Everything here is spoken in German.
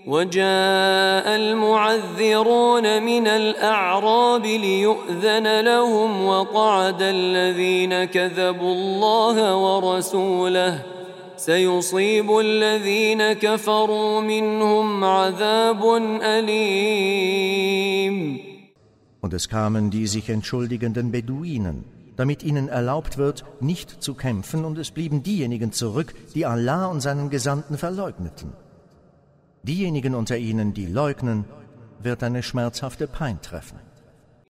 وجاء المعذرون من الأعراب ليؤذن لهم وقعد الذين كذبوا الله ورسوله سيصيب الذين كفروا منهم عذاب أليم. Und es kamen die sich entschuldigenden Beduinen, damit ihnen erlaubt wird, nicht zu kämpfen, und es blieben diejenigen zurück, die Allah und seinen Gesandten verleugneten. Diejenigen unter ihnen, die leugnen, wird eine schmerzhafte Pein treffen.